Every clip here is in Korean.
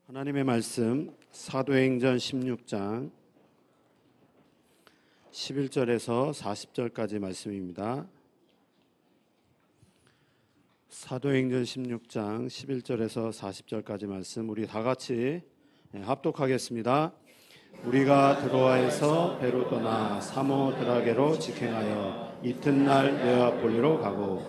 하나님의 말씀 사도행전 16장 11절에서 40절까지 말씀입니다. 사도행전 16장 11절에서 40절까지 말씀 우리 다 같이 합독하겠습니다. 우리가 드로아에서 배로 떠나 사모드라게로 직행하여 이튿날 네아폴리로 가고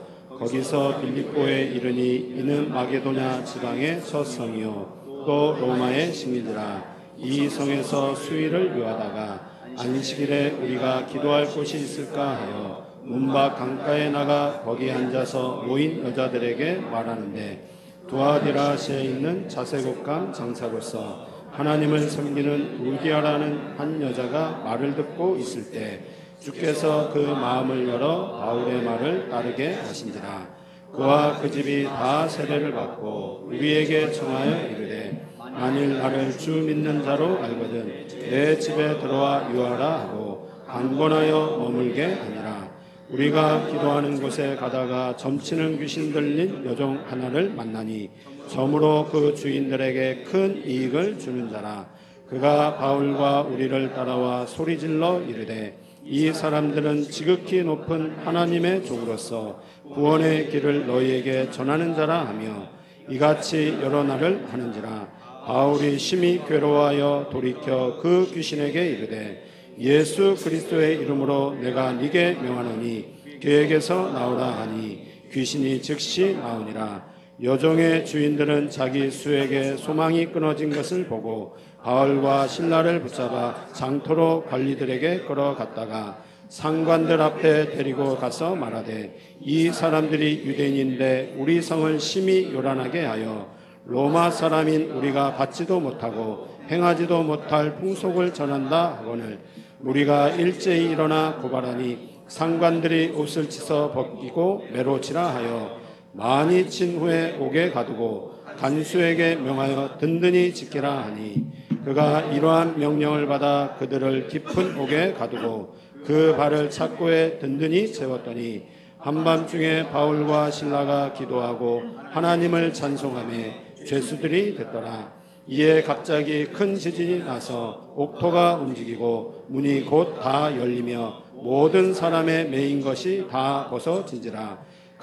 거기서 빌립보에 이르니 이는 마게도냐 지방의 첫 성이요 또 로마의 식민지라. 이 성에서 수일을 묘하다가 안식일에 우리가 기도할 곳이 있을까 하여 문밖 강가에 나가 거기 앉아서 모인 여자들에게 말하는데, 두아디라시에 있는 자세곡감 장사로서 하나님을 섬기는 루디아라는 한 여자가 말을 듣고 있을 때 주께서 그 마음을 열어 바울의 말을 따르게 하신지라. 그와 그 집이 다 세례를 받고 우리에게 청하여 이르되, 만일 나를 주 믿는 자로 알거든 내 집에 들어와 유하라 하고 강권하여 머물게 하니라. 우리가 기도하는 곳에 가다가 점치는 귀신 들린 여종 하나를 만나니 점으로 그 주인들에게 큰 이익을 주는 자라. 그가 바울과 우리를 따라와 소리질러 이르되, 이 사람들은 지극히 높은 하나님의 종으로서 구원의 길을 너희에게 전하는 자라 하며 이같이 여러 날을 하는지라. 바울이 심히 괴로워하여 돌이켜 그 귀신에게 이르되, 예수 그리스도의 이름으로 내가 네게 명하노니 그에게서 나오라 하니 귀신이 즉시 나오니라. 여종의 주인들은 자기 수에게 소망이 끊어진 것을 보고 바울과 신라를 붙잡아 장토로 관리들에게 끌어갔다가 상관들 앞에 데리고 가서 말하되, 이 사람들이 유대인인데 우리 성을 심히 요란하게 하여 로마 사람인 우리가 받지도 못하고 행하지도 못할 풍속을 전한다 하거늘 우리가 일제히 일어나 고발하니 상관들이 옷을 찢어 벗기고 매로치라 하여 많이 친 후에 옥에 가두고 간수에게 명하여 든든히 지키라 하니, 그가 이러한 명령을 받아 그들을 깊은 옥에 가두고 그 발을 착고에 든든히 채웠더니 한밤중에 바울과 신라가 기도하고 하나님을 찬송하며 죄수들이 됐더라. 이에 갑자기 큰 지진이 나서 옥토가 움직이고 문이 곧 다 열리며 모든 사람의 매인 것이 다 벗어지지라.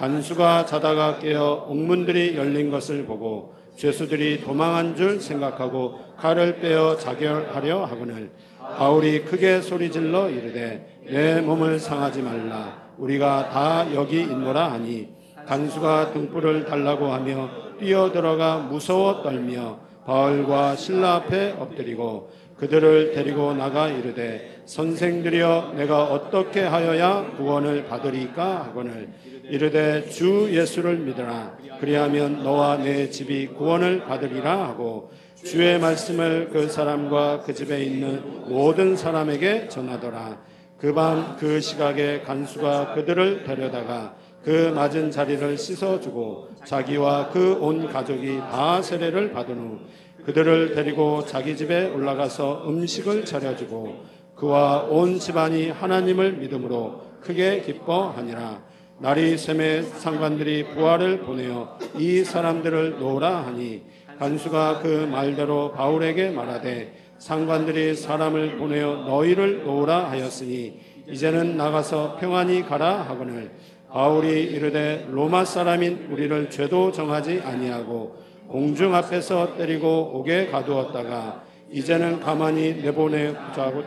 간수가 자다가 깨어 옥문들이 열린 것을 보고 죄수들이 도망한 줄 생각하고 칼을 빼어 자결하려 하거늘 바울이 크게 소리질러 이르되, 내 몸을 상하지 말라. 우리가 다 여기 있노라 하니 간수가 등불을 달라고 하며 뛰어들어가 무서워 떨며 바울과 신라 앞에 엎드리고 그들을 데리고 나가 이르되, 선생들이여 내가 어떻게 하여야 구원을 받으리까 하거늘 이르되, 주 예수를 믿으라. 그리하면 너와 내 집이 구원을 받으리라 하고 주의 말씀을 그 사람과 그 집에 있는 모든 사람에게 전하더라. 그 밤 그 시각에 간수가 그들을 데려다가 그 맞은 자리를 씻어주고 자기와 그 온 가족이 다 세례를 받은 후 그들을 데리고 자기 집에 올라가서 음식을 차려주고 그와 온 집안이 하나님을 믿음으로 크게 기뻐하니라. 날이 새매 상관들이 부하를 보내어 이 사람들을 놓으라 하니 간수가 그 말대로 바울에게 말하되, 상관들이 사람을 보내어 너희를 놓으라 하였으니 이제는 나가서 평안히 가라 하거늘 바울이 이르되, 로마 사람인 우리를 죄도 정하지 아니하고 공중 앞에서 때리고 옥에 가두었다가 이제는 가만히 내보내자고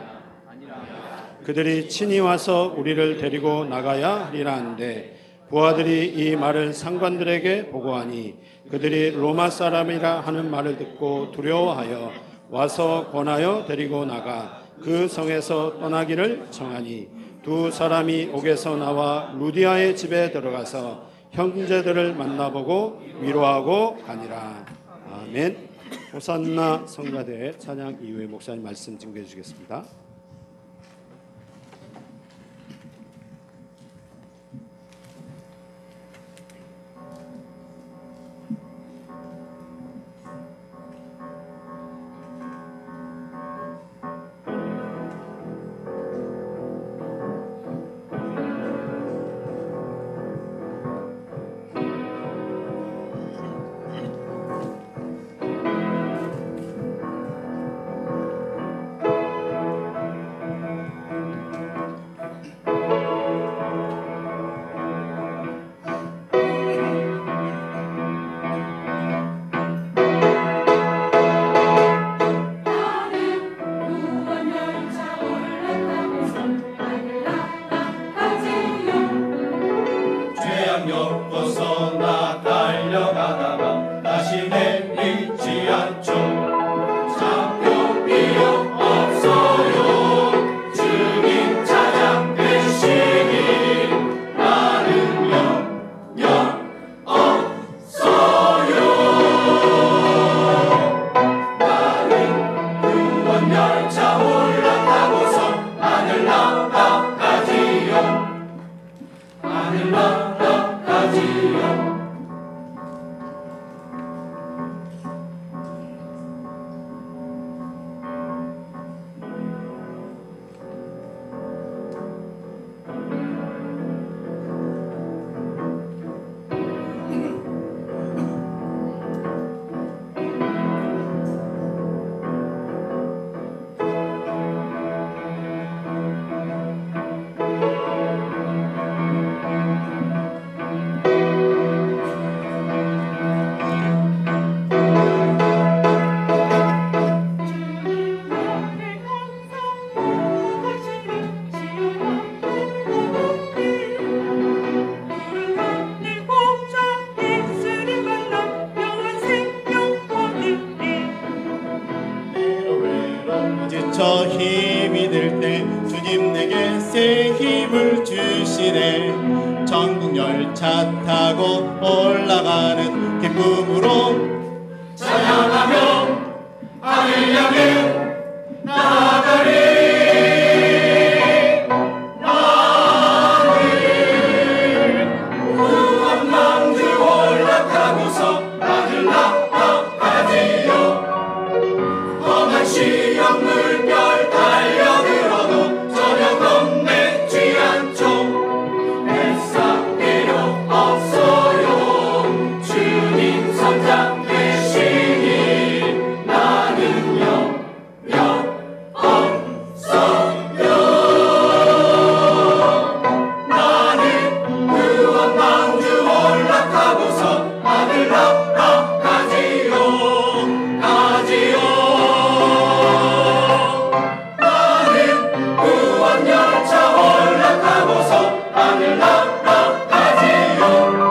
그들이 친히 와서 우리를 데리고 나가야 하리라 한데, 부하들이 이 말을 상관들에게 보고하니 그들이 로마 사람이라 하는 말을 듣고 두려워하여 와서 권하여 데리고 나가 그 성에서 떠나기를 청하니, 두 사람이 옥에서 나와 루디아의 집에 들어가서 형제들을 만나보고 위로하고 가니라. 아멘. 호산나 성가대 찬양 이후에 목사님 말씀 증거해 주시겠습니다. 않죠. 잡혀 필요 없어요. 주님 찾아내시니 나는 영영 없어요. 나는 구원 열차 올라타고서 하늘 나라 가지요. 하늘 나라 가지요. 지쳐 힘이 들 때 주님 내게 새 힘을 주시네. 천국 열차 타고 올라가는 기쁨으로 찬양하며 하늘 향해 나아가리. 나는 구원 망주 올라타고서 하늘 나아가지요. 험한 시험 물결 달려들어도 전혀 겁내지 않죠. 애써 필요 없어요. 주님 선장 되시니 나는 영영 없어요. 나는 구원 망주 올라타고서 하늘 나아가지요. 가지요. 나는 구원 열차 올라타고서 하늘 나아가지요.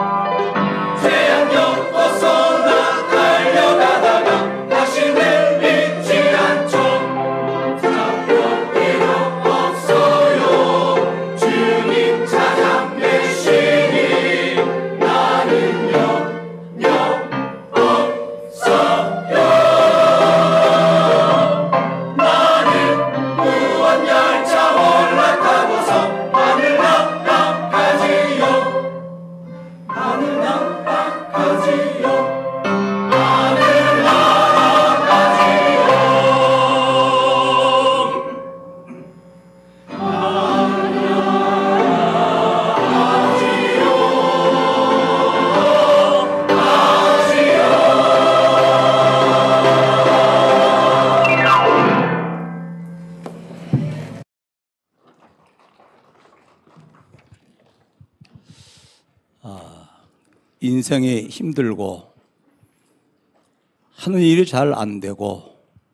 태양 엮어서 나 달려가다가 다시 내리지 않죠. 잡혀 필요 없어요. 주님 찾아내시니 나는 영영 없어요. 나는 구원 열차 올라타고서 하늘 나아가지요. 하늘 나아가지요. 하늘 나아가지요. 인생이 힘들고 하는 일이 잘 안 되고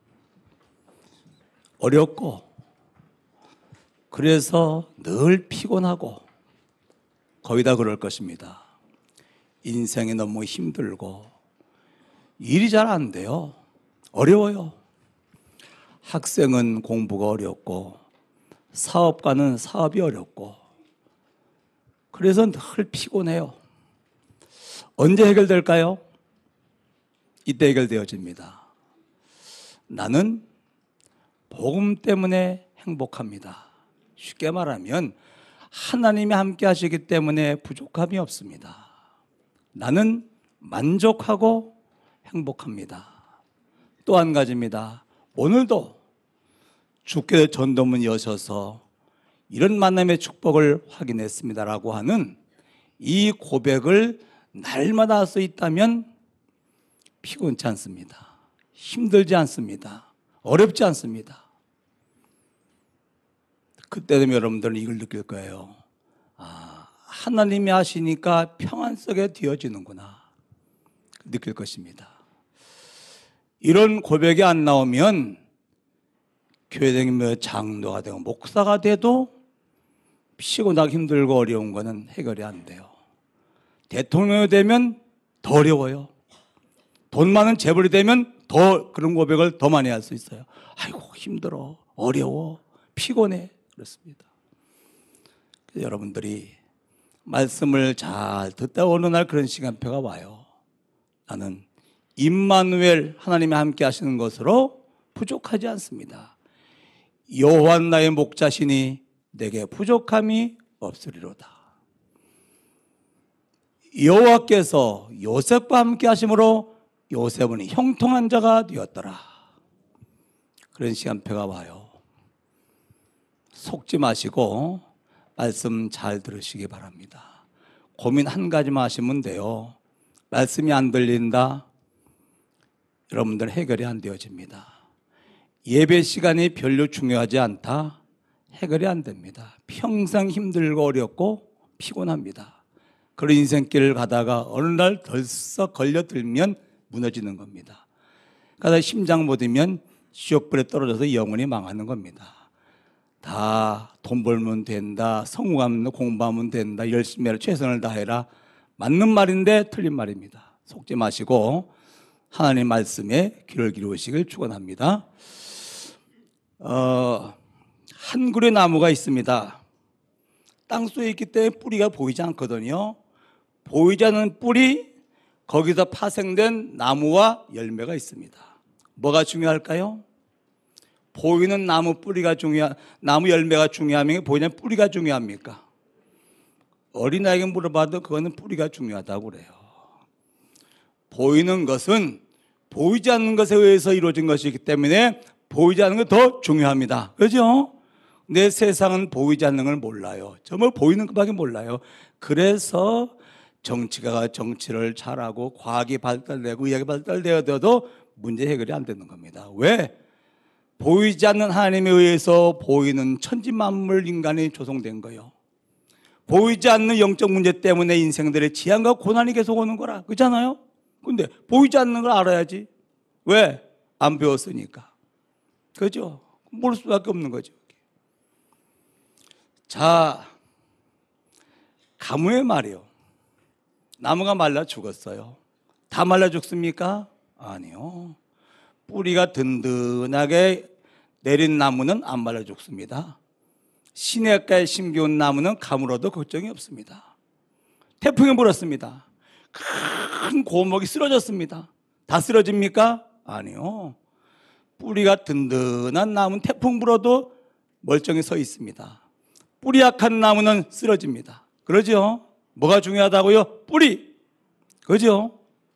어렵고 그래서 늘 피곤하고 거의 다 그럴 것입니다. 인생이 너무 힘들고 일이 잘 안 돼요. 어려워요. 학생은 공부가 어렵고 사업가는 사업이 어렵고 그래서 늘 피곤해요. 언제 해결될까요? 이때 해결되어집니다. 나는 복음 때문에 행복합니다. 쉽게 말하면 하나님이 함께 하시기 때문에 부족함이 없습니다. 나는 만족하고 행복합니다. 또 한 가지입니다. 오늘도 주께서 전도문 여셔서 이런 만남의 축복을 확인했습니다라고 하는 이 고백을 날마다 할 수 있다면 피곤치 않습니다. 힘들지 않습니다. 어렵지 않습니다. 그때 되면 여러분들은 이걸 느낄 거예요. 아, 하나님이 하시니까 평안 속에 되어지는구나. 느낄 것입니다. 이런 고백이 안 나오면 교회 다니며 장로가 되고 목사가 돼도 피곤하고 힘들고 어려운 거는 해결이 안 돼요. 대통령이 되면 더 어려워요. 돈 많은 재벌이 되면 더 그런 고백을 더 많이 할 수 있어요. 아이고 힘들어, 어려워, 피곤해. 그렇습니다. 여러분들이 말씀을 잘 듣다 어느 날 그런 시간표가 와요. 나는 임마누엘 하나님이 함께 하시는 것으로 부족하지 않습니다. 여호와 나의 목자시니 내게 부족함이 없으리로다. 여호와께서 요셉과 함께 하심으로 요셉은 형통한 자가 되었더라. 그런 시간표가 와요. 속지 마시고 말씀 잘 들으시기 바랍니다. 고민 한 가지만 하시면 돼요. 말씀이 안 들린다? 여러분들 해결이 안 되어집니다. 예배 시간이 별로 중요하지 않다? 해결이 안 됩니다. 평생 힘들고 어렵고 피곤합니다. 그런 인생길을 가다가 어느 날 덜썩 걸려들면 무너지는 겁니다. 그러다 심장 못 이면 지옥불에 떨어져서 영원히 망하는 겁니다. 다 돈 벌면 된다, 성공하면 공부하면 된다, 열심히 해라, 최선을 다해라. 맞는 말인데 틀린 말입니다. 속지 마시고 하나님 말씀에 귀를 기울이시길 축원합니다. 한 그루의 나무가 있습니다. 땅속에 있기 때문에 뿌리가 보이지 않거든요. 보이지 않는 뿌리, 거기서 파생된 나무와 열매가 있습니다. 뭐가 중요할까요? 보이는 나무 뿌리가 나무 열매가 중요하면 보이는 뿌리가 중요합니까? 어린아이에게 물어봐도 그거는 뿌리가 중요하다고 그래요. 보이는 것은 보이지 않는 것에 의해서 이루어진 것이기 때문에 보이지 않는 것 더 중요합니다. 그렇죠? 내 세상은 보이지 않는 걸 몰라요. 정말 보이는 것밖에 몰라요. 그래서 정치가가 정치를 잘하고 과학이 발달되고 의학이 발달되어도 문제 해결이 안 되는 겁니다. 왜? 보이지 않는 하나님에 의해서 보이는 천지만물 인간이 조성된 거예요. 보이지 않는 영적 문제 때문에 인생들의 지향과 고난이 계속 오는 거라. 그렇잖아요? 근데 보이지 않는 걸 알아야지. 왜? 안 배웠으니까. 그죠? 모를 수밖에 없는 거죠. 자, 가뭄의 말이요. 나무가 말라 죽었어요. 다 말라 죽습니까? 아니요. 뿌리가 든든하게 내린 나무는 안 말라 죽습니다. 시냇가에 심겨온 나무는 가물어도 걱정이 없습니다. 태풍이 불었습니다. 큰 고목이 쓰러졌습니다. 다 쓰러집니까? 아니요. 뿌리가 든든한 나무는 태풍 불어도 멀쩡히 서 있습니다. 뿌리 약한 나무는 쓰러집니다. 그러죠? 뭐가 중요하다고요? 뿌리. 그죠?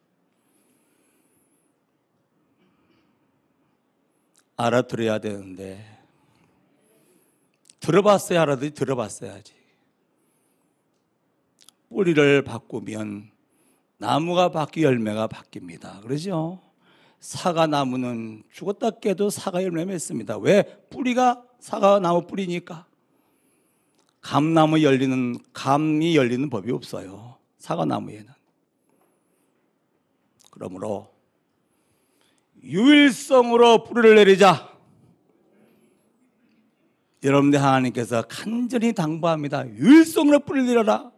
알아들어야 되는데 들어봤어야 알아들지 들어봤어야지. 뿌리를 바꾸면 나무가 바뀌고 열매가 바뀝니다. 그러죠? 사과나무는 죽었다 깨도 사과 열매 맺습니다. 왜? 뿌리가 사과나무 뿌리니까. 감이 열리는 법이 없어요. 사과나무에는. 그러므로 유일성으로 뿌리를 내리자. 여러분들 하나님께서 간절히 당부합니다. 유일성으로 뿌리를 내려라.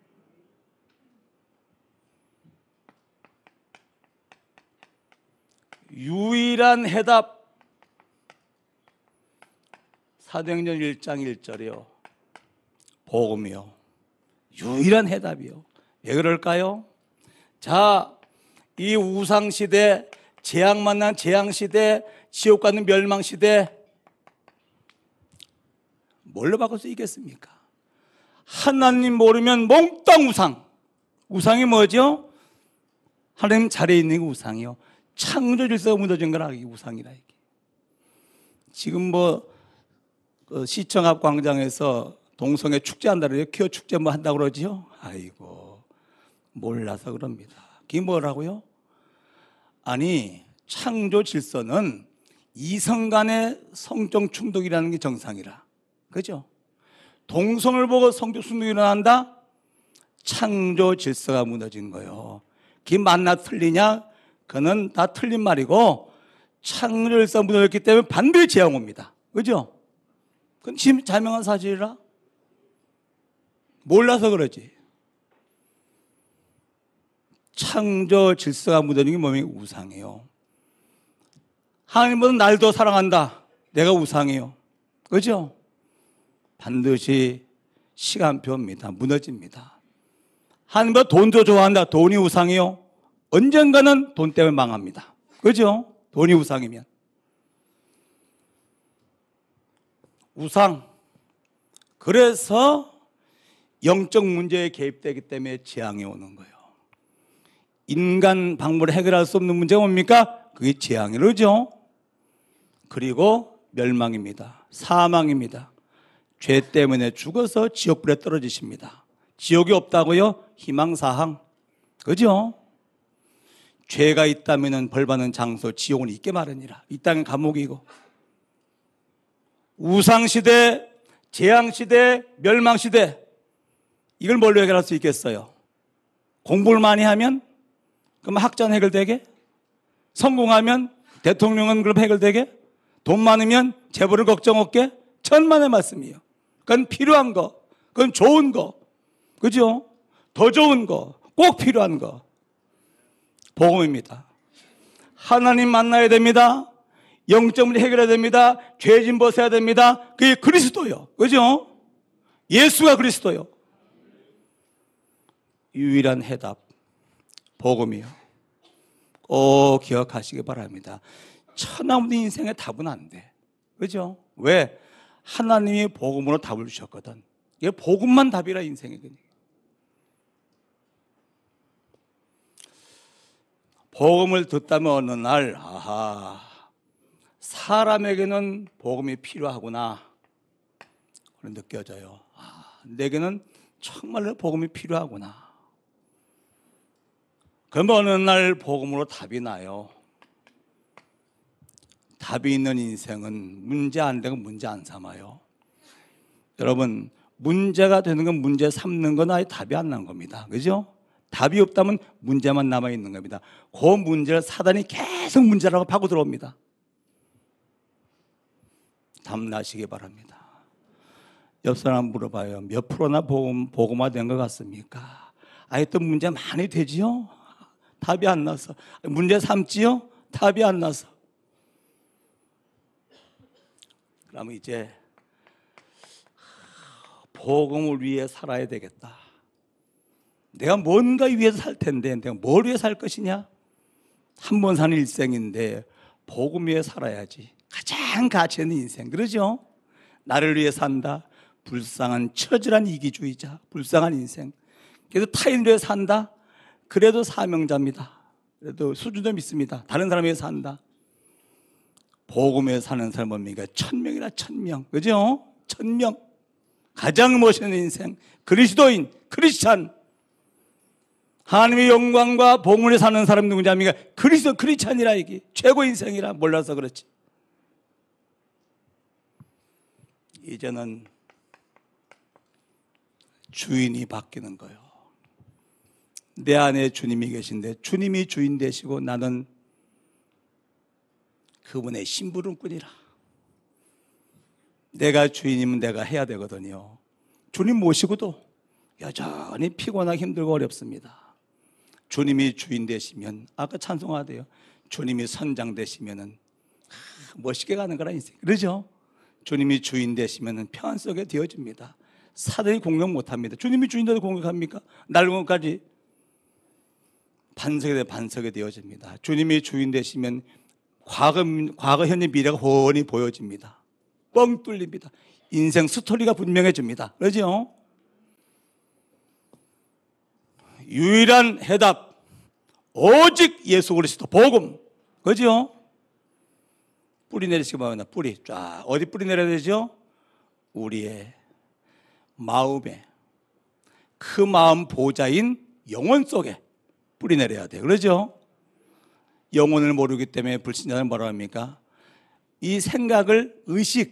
유일한 해답. 사도행전 1장 1절이요. 복음이요. 유일한 해답이요. 왜 그럴까요? 자, 이 우상시대, 재앙 만난 재앙시대, 지옥 가는 멸망시대, 뭘로 바꿀 수 있겠습니까? 하나님 모르면 몽땅 우상. 우상이 뭐죠? 하나님 자리에 있는 게 우상이요. 창조 질서가 무너진 거라 이게 우상이라 이게. 지금 시청 앞 광장에서 동성애 축제한다 그래요. 퀴어 축제 뭐 한다고 그러지요? 아이고, 몰라서 그럽니다. 그게 뭐라고요? 아니, 창조 질서는 이성 간의 성적 충돌이라는 게 정상이라. 그죠? 동성을 보고 성적 충돌이 일어난다? 창조 질서가 무너진 거예요. 그게 맞나 틀리냐? 그는 다 틀린 말이고, 창조 질서가 무너졌기 때문에 반드시 재앙 옵니다. 그죠? 그건 지금 자명한 사실이라. 몰라서 그러지. 창조 질서가 무너진 게 뭐냐면 우상이에요. 하나님은 날 더 사랑한다. 내가 우상이요. 그죠? 반드시 시간표입니다. 무너집니다. 하나님은 돈 더 좋아한다. 돈이 우상이요. 언젠가는 돈 때문에 망합니다. 그죠? 돈이 우상이면. 우상. 그래서 영적 문제에 개입되기 때문에 재앙이 오는 거예요. 인간 방법으로 해결할 수 없는 문제가 뭡니까? 그게 재앙이죠. 그렇죠? 그리고 멸망입니다. 사망입니다. 죄 때문에 죽어서 지옥불에 떨어지십니다. 지옥이 없다고요? 희망사항. 그죠? 죄가 있다면 벌받는 장소 지옥은 있게 마련이라. 이 땅은 감옥이고. 우상시대, 재앙시대, 멸망시대, 이걸 뭘로 해결할 수 있겠어요? 공부를 많이 하면? 그럼 학자는 해결되게? 성공하면? 대통령은 그럼 해결되게? 돈 많으면 재벌을 걱정 없게? 천만의 말씀이에요. 그건 필요한 거, 그건 좋은 거, 그죠? 더 좋은 거, 꼭 필요한 거. 복음입니다. 하나님 만나야 됩니다. 영적 문제 해결해야 됩니다. 죄진 벗어야 됩니다. 그게 그리스도요. 그죠? 예수가 그리스도요. 유일한 해답, 복음이요. 꼭 기억하시기 바랍니다. 천하없는 인생의 답은 안 돼. 그죠? 왜? 하나님이 복음으로 답을 주셨거든. 이게 복음만 답이라 인생이거든요. 복음을 듣다면 어느 날, 아하, 사람에게는 복음이 필요하구나. 느껴져요. 내게는 정말로 복음이 필요하구나. 그러면 어느 날 복음으로 답이 나요. 답이 있는 인생은 문제 안 되고 문제 안 삼아요. 여러분, 문제가 되는 건 문제 삼는 건 아예 답이 안 난 겁니다. 그죠? 답이 없다면 문제만 남아 있는 겁니다. 그 문제를 사단이 계속 문제라고 파고 들어옵니다. 답 나시기 바랍니다. 옆 사람 물어봐요. 몇 프로나 복음화된 것 같습니까? 또 문제 많이 되지요? 답이 안 나서. 문제 삼지요? 답이 안 나서. 그러면 이제 복음을 위해 살아야 되겠다. 내가 뭔가 위해서 살 텐데 내가 뭘 위해 살 것이냐? 한 번 사는 일생인데 복음 위해 살아야지. 가장 가치 있는 인생. 그러죠? 나를 위해 산다. 불쌍한 처절한 이기주의자. 불쌍한 인생. 그래서 타인을 위해 산다. 그래도 사명자입니다. 그래도 수준도 믿습니다. 다른 사람 위해 산다. 복음에 사는 사람은 뭡니까? 1000명이나 1000명. 그죠? 1000명. 가장 멋있는 인생. 그리스도인, 크리스찬. 하나님의 영광과 복음에 사는 사람 누구냐 합니까? 크리스찬이라 이게. 최고 인생이라 몰라서 그렇지. 이제는 주인이 바뀌는 거예요. 내 안에 주님이 계신데 주님이 주인 되시고 나는 그분의 심부름꾼이라. 내가 주인이면 내가 해야 되거든요. 주님 모시고도 여전히 피곤하고 힘들고 어렵습니다. 주님이 주인 되시면 아까 찬송하대요. 주님이 선장 되시면은 멋있게 가는 거라 인생. 그러죠? 주님이 주인 되시면은 평안 속에 되어집니다. 사단이 공격 못합니다. 주님이 주인 되도 공격합니까? 날공까지 반석에 되어집니다. 주님이 주인 되시면 과거, 현재, 미래가 훤히 보여집니다. 뻥 뚫립니다. 인생 스토리가 분명해집니다. 그러죠? 유일한 해답, 오직 예수 그리스도 복음. 그죠? 뿌리 내리시기 바랍니다. 뿌리 쫙 어디 뿌리 내려야 되죠? 우리의 마음에, 그 마음 보좌인 영혼 속에 뿌리 내려야 돼요. 그러죠? 영혼을 모르기 때문에 불신자는 뭐라고 합니까? 이 생각을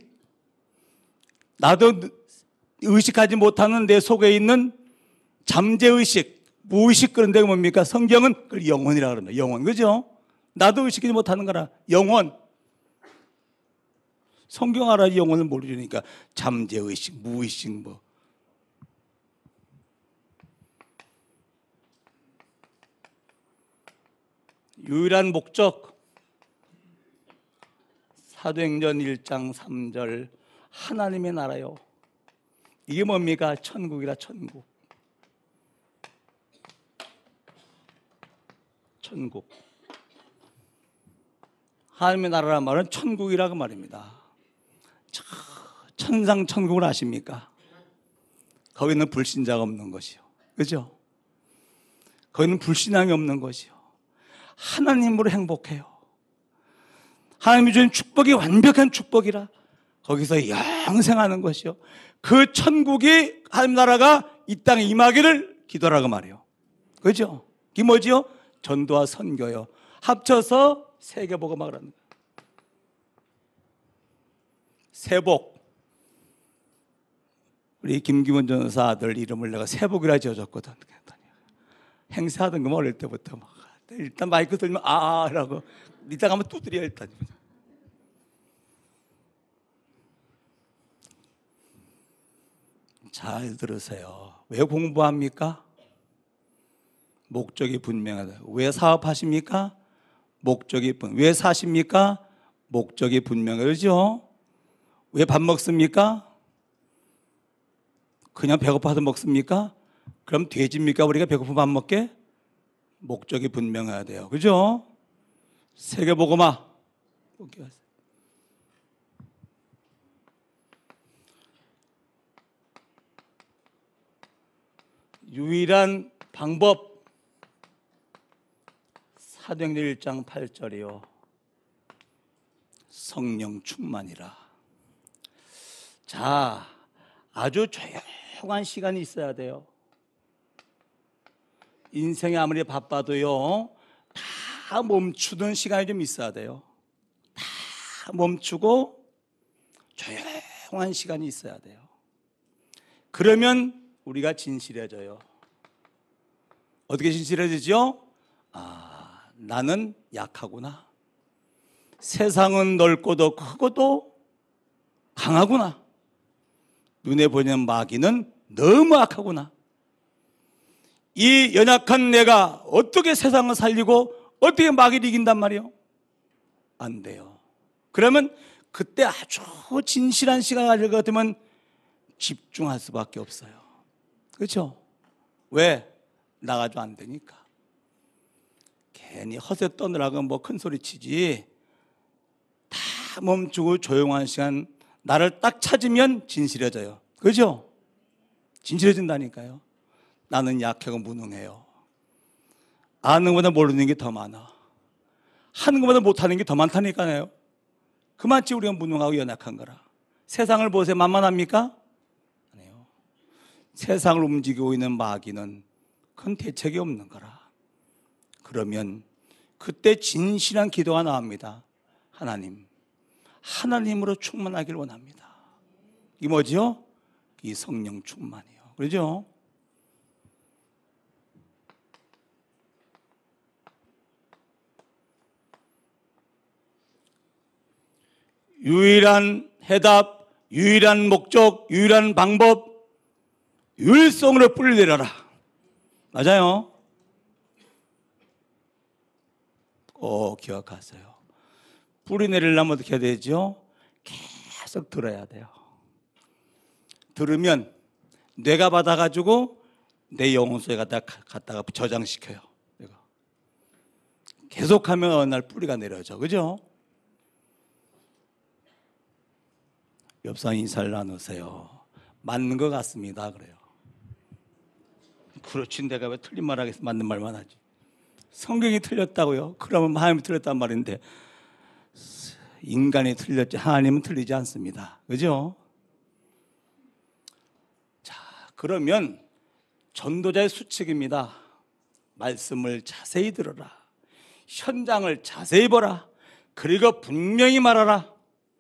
나도 의식하지 못하는 내 속에 있는 잠재의식, 무의식 그런 데가 뭡니까? 성경은 그걸 영혼이라고 합니다. 영혼. 그죠? 나도 의식하지 못하는 거라. 영혼. 성경 알아 영혼을 모르니까 잠재의식, 무의식 뭐. 유일한 목적, 사도행전 1장 3절 하나님의 나라요. 이게 뭡니까? 천국이라. 천국. 천국. 하나님의 나라란 말은 천국이라고 말입니다. 천상 천국을 아십니까? 거기는 불신자가 없는 것이요. 그죠? 거기는 불신앙이 없는 것이요. 하나님으로 행복해요. 하나님이 주신 축복이 완벽한 축복이라 거기서 영생하는 것이요. 그 천국이 하나님 나라가 이 땅에 임하기를 기도라고 말해요. 그죠? 이게 뭐지요? 전도와 선교요. 합쳐서 세계복음학을 하는 거예요. 세복. 우리 김기문 전사 아들 이름을 내가 세복이라 지어줬거든. 행세하던 거 어릴 때부터 막 일단 마이크 들면 아라고 이따가 한번 두드려 일단. 잘 들으세요. 왜 공부합니까? 목적이 분명하다. 왜 사업하십니까? 목적이 왜 사십니까? 목적이 분명하죠. 왜 밥 먹습니까? 그냥 배고파서 먹습니까? 그럼 돼지입니까? 우리가 배고프면 밥 먹게? 목적이 분명해야 돼요. 그죠? 세계복음화. 유일한 방법. 사도행전 1장 8절이요. 성령 충만이라. 자, 아주 조용한 시간이 있어야 돼요. 인생이 아무리 바빠도요, 다 멈추던 시간이 좀 있어야 돼요. 다 멈추고 조용한 시간이 있어야 돼요. 그러면 우리가 진실해져요. 어떻게 진실해지죠? 아, 나는 약하구나. 세상은 넓고도 크고도 강하구나. 눈에 보이는 마귀는 너무 악하구나. 이 연약한 내가 어떻게 세상을 살리고 어떻게 마귀를 이긴단 말이에요? 안 돼요. 그러면 그때 아주 진실한 시간을 가질 것 같으면 집중할 수밖에 없어요. 그렇죠? 왜? 나가도 안 되니까. 괜히 허세 떠느라고 뭐 큰 소리 치지. 다 멈추고 조용한 시간 나를 딱 찾으면 진실해져요. 그죠? 진실해진다니까요. 나는 약하고 무능해요. 아는 것보다 모르는 게 더 많아. 하는 것보다 못하는 게 더 많다니까요. 그만치 우리가 무능하고 연약한 거라. 세상을 보세요. 만만합니까? 아니에요. 세상을 움직이고 있는 마귀는 큰 대책이 없는 거라. 그러면 그때 진실한 기도가 나옵니다. 하나님으로 충만하길 원합니다. 이 뭐죠? 이 성령 충만이요. 그렇죠? 유일한 해답, 유일한 목적, 유일한 방법, 유일성으로 뿌리 내려라. 맞아요. 꼭 기억하세요. 뿌리 내리려면 어떻게 해야 되죠? 계속 들어야 돼요. 들으면 뇌가 받아가지고 내 영혼 속에 갖다가 저장시켜요. 내가. 계속하면 어느 날 뿌리가 내려져. 그죠? 옆 사람 인사를 나누세요. 맞는 것 같습니다. 그래요. 그렇지, 내가 왜 틀린 말 하겠어? 맞는 말만 하지. 성경이 틀렸다고요? 그러면 하나님이 틀렸단 말인데 인간이 틀렸지 하나님은 틀리지 않습니다. 그죠? 자, 그러면 전도자의 수칙입니다. 말씀을 자세히 들어라. 현장을 자세히 보라. 그리고 분명히 말하라.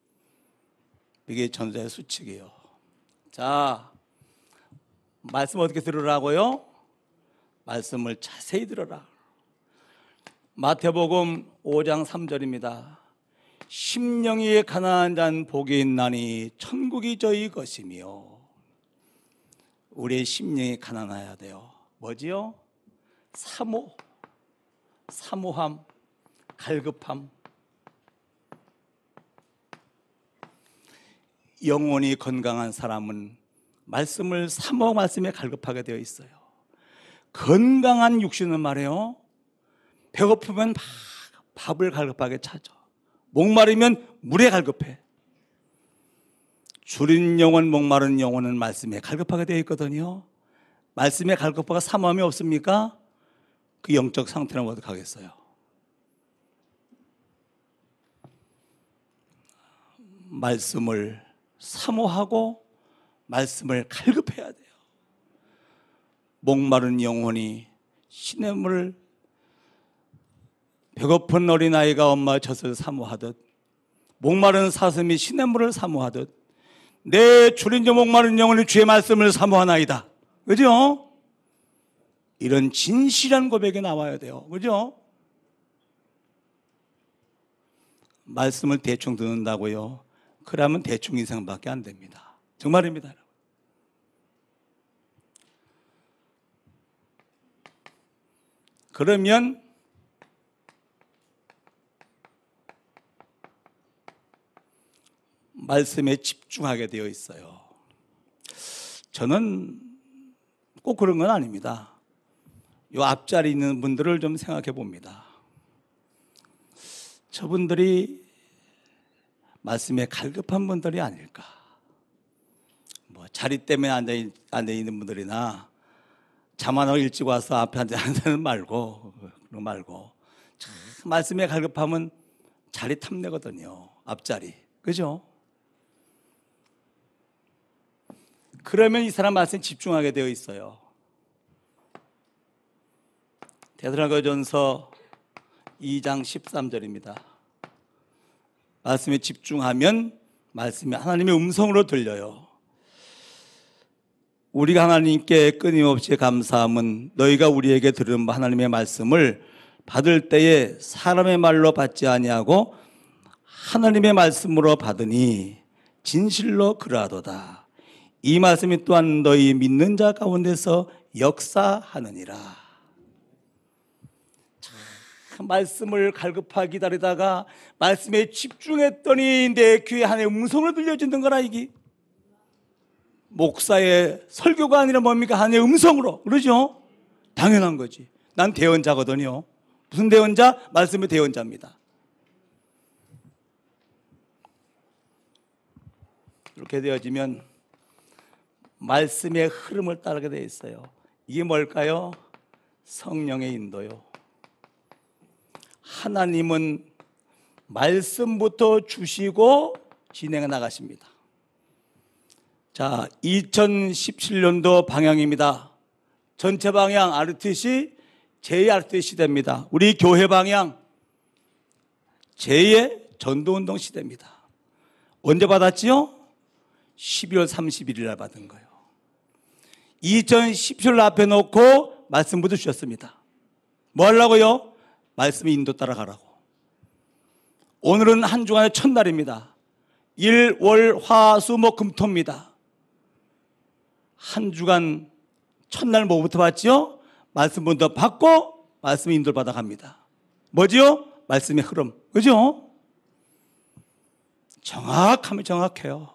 이게 전도자의 수칙이에요. 자, 말씀 어떻게 들으라고요? 말씀을 자세히 들어라. 마태복음 5장 3절입니다. 심령이 가난한 자는 복이 있나니 천국이 저희 것이며. 우리의 심령이 가난해야 돼요. 뭐지요? 사모함, 갈급함. 영혼이 건강한 사람은 말씀을 사모 말씀에 갈급하게 되어 있어요. 건강한 육신은 말이에요. 배고프면 막 밥을 갈급하게 찾아. 목마르면 물에 갈급해. 줄인 영혼, 목마른 영혼은 말씀에 갈급하게 되어 있거든요. 말씀에 갈급하고 사모함이 없습니까? 그 영적 상태는 어떻게 하겠어요? 말씀을 사모하고 말씀을 갈급해야 돼요. 목마른 영혼이 시냇물을, 배고픈 어린아이가 엄마의 젖을 사모하듯, 목마른 사슴이 시냇물을 사모하듯, 내 줄인 자 목마른 영혼이 주의 말씀을 사모하나이다. 그죠? 이런 진실한 고백이 나와야 돼요. 그죠? 말씀을 대충 듣는다고요? 그러면 대충 인생밖에 안 됩니다. 정말입니다. 그러면 말씀에 집중하게 되어 있어요. 저는 꼭 그런 건 아닙니다. 이 앞자리 있는 분들을 좀 생각해 봅니다. 저분들이 말씀에 갈급한 분들이 아닐까. 뭐 자리 때문에 앉아 있는 분들이나 잠 안 오고 일찍 와서 앞에 앉아는 말고, 그런 말고. 참 말씀에 갈급하면 자리 탐내거든요. 앞자리. 그죠? 그러면 이 사람 말씀에 집중하게 되어 있어요. 데살로니가전서 2장 13절입니다. 말씀에 집중하면 말씀이 하나님의 음성으로 들려요. 우리가 하나님께 끊임없이 감사함은 너희가 우리에게 들은 하나님의 말씀을 받을 때에 사람의 말로 받지 아니하고 하나님의 말씀으로 받으니 진실로 그러하도다. 이 말씀이 또한 너희 믿는 자 가운데서 역사하느니라. 말씀을 갈급하게 기다리다가 말씀에 집중했더니 내 귀에 하나님의 음성을 들려주는 거라. 이게 목사의 설교가 아니라 뭡니까? 하나님의 음성으로. 그러죠? 당연한 거지. 난 대언자거든요. 무슨 대언자? 말씀의 대언자입니다. 이렇게 되어지면 말씀의 흐름을 따르게 되어 있어요. 이게 뭘까요? 성령의 인도요. 하나님은 말씀부터 주시고 진행해 나가십니다. 자, 2017년도 방향입니다. 전체 방향 RTC, 제2RT 시대입니다. 우리 교회 방향 제2의 전도운동 시대입니다. 언제 받았지요? 12월 31일 날 받은 거예요. 2017년 앞에 놓고 말씀부터 주셨습니다. 뭐 하려고요? 말씀의 인도 따라가라고. 오늘은 한 주간의 첫날입니다. 일, 월, 화, 수, 목, 금, 토입니다. 한 주간 첫날 뭐부터 받지요? 말씀부터 받고 말씀의 인도를 받아갑니다. 뭐지요? 말씀의 흐름. 그죠? 정확하면 정확해요.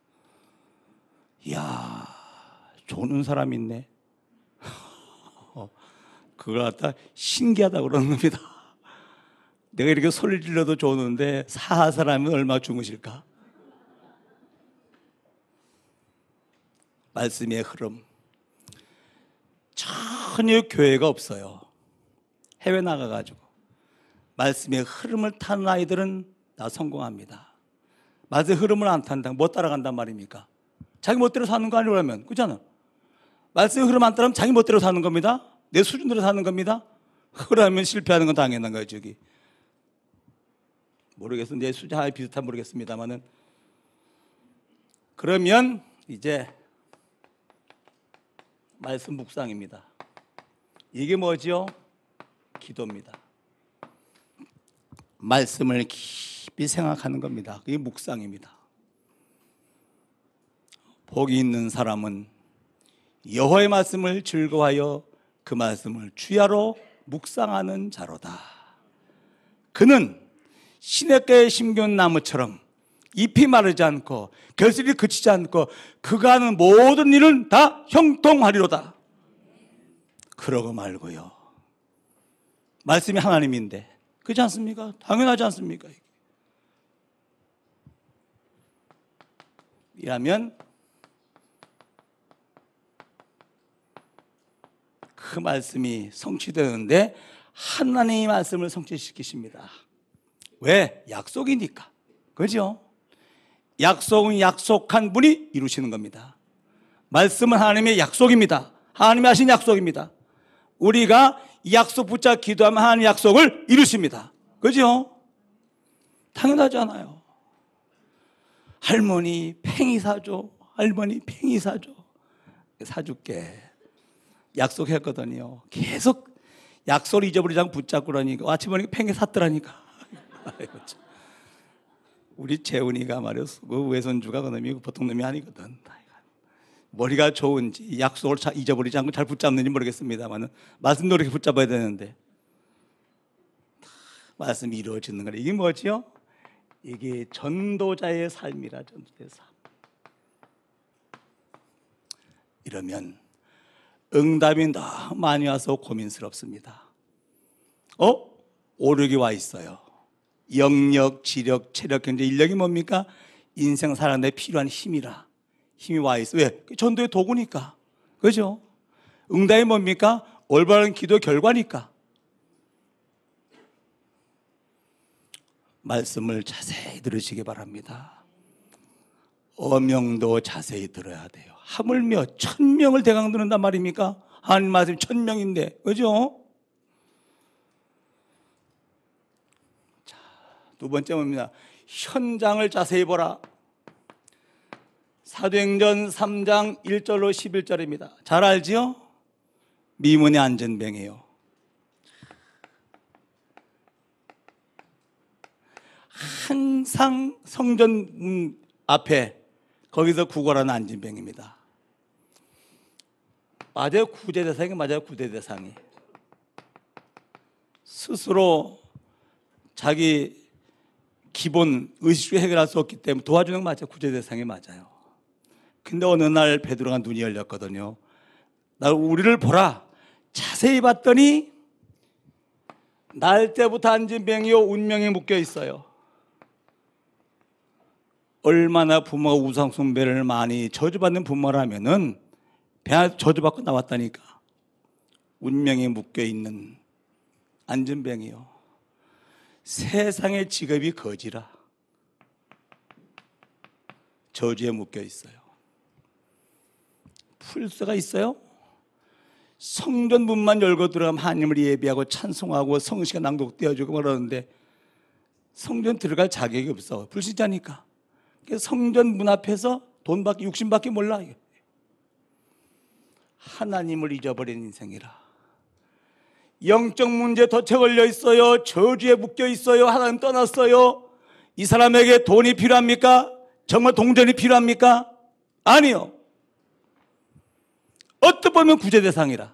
이야, 조는 사람 있네. 그걸 갖다 신기하다고 그러는 겁니다. 내가 이렇게 소리 질러도 좋은데 사람은 얼마나 주무실까? 말씀의 흐름. 전혀 교회가 없어요. 해외 나가가지고 말씀의 흐름을 타는 아이들은 다 성공합니다. 말씀의 흐름을 안 탄다, 못 따라간단 말입니까? 자기 멋대로 사는 거 아니라면, 그렇잖아. 말씀의 흐름 안 따르면 자기 멋대로 사는 겁니다. 내 수준대로 사는 겁니다. 그러면 실패하는 건 당연한 거예요. 저기 모르겠어, 내 수준 비슷한 모르겠습니다만은. 그러면 이제 말씀 묵상입니다. 이게 뭐죠? 기도입니다. 말씀을 깊이 생각하는 겁니다. 그게 묵상입니다. 복이 있는 사람은 여호와의 말씀을 즐거워하여 그 말씀을 주야로 묵상하는 자로다. 그는 시냇가에 심겨온 나무처럼 잎이 마르지 않고 결실이 그치지 않고 그가 하는 모든 일은 다 형통하리로다. 그러고 말고요. 말씀이 하나님인데 그렇지 않습니까? 당연하지 않습니까? 이라면 그 말씀이 성취되는데 하나님의 말씀을 성취시키십니다. 왜? 약속이니까. 그죠? 약속은 약속한 분이 이루시는 겁니다. 말씀은 하나님의 약속입니다. 하나님이 하신 약속입니다. 우리가 이 약속 붙잡아 기도하면 하나님의 약속을 이루십니다. 그죠? 당연하잖아요. 할머니 팽이 사줘. 할머니 팽이 사줘. 사줄게. 약속했거든요. 계속 약속을 잊어버리지 않고 붙잡고 그러니까 아침에 보니까 팽이 샀더라니까. 우리 재훈이가 말이었어. 그 외손주가 그 놈이 보통 놈이 아니거든. 머리가 좋은지 약속을 잊어버리지 않고 잘 붙잡는지 모르겠습니다만 말씀도 그렇게 붙잡아야 되는데 말씀이 이루어지는 거래. 이게 뭐지요? 이게 전도자의 삶이라. 전도자의 삶. 이러면 응답이 너무 많이 와서 고민스럽습니다. 오력이 와 있어요. 영력, 지력, 체력, 경제, 인력이 뭡니까? 인생 살아가는 데 필요한 힘이라. 힘이 와 있어. 왜? 전도의 도구니까. 그죠? 응답이 뭡니까? 올바른 기도 결과니까. 말씀을 자세히 들으시기 바랍니다. 어명도 자세히 들어야 돼요. 하물며 1000명을 대강 듣는단 말입니까? 하나님 말씀 1000명인데. 그죠? 자, 두 번째 뭡니다. 현장을 자세히 보라. 사도행전 3장 1절로 11절입니다. 잘 알지요? 미문의 안전뱅이에요. 항상 성전 앞에 거기서 구걸하는 안전뱅이입니다. 맞아요. 구제대상이 맞아요. 구제대상이. 스스로 자기 기본 의식주 해결할 수 없기 때문에 도와주는 거 맞아요. 구제대상이 맞아요. 근데 어느 날 베드로가 눈이 열렸거든요. 나 우리를 보라. 자세히 봤더니 날 때부터 안전뱅이요 운명이 묶여 있어요. 얼마나 부모가 우상 숭배를 많이 저주받는 부모라면은 배 안에서 저주받고 나왔다니까. 운명이 묶여 있는 안전뱅이요. 세상의 직업이 거지라. 저주에 묶여 있어요. 풀 수가 있어요? 성전 문만 열고 들어가면 하나님을 예배하고 찬송하고 성시가 낭독되어주고 그러는데 성전 들어갈 자격이 없어. 불신자니까. 그래서 성전 문 앞에서 돈밖에 육신밖에 몰라. 하나님을 잊어버린 인생이라. 영적 문제 덫에 걸려 있어요. 저주에 묶여 있어요. 하나님 떠났어요. 이 사람에게 돈이 필요합니까? 정말 동전이 필요합니까? 아니요. 어떻게 보면 구제 대상이라.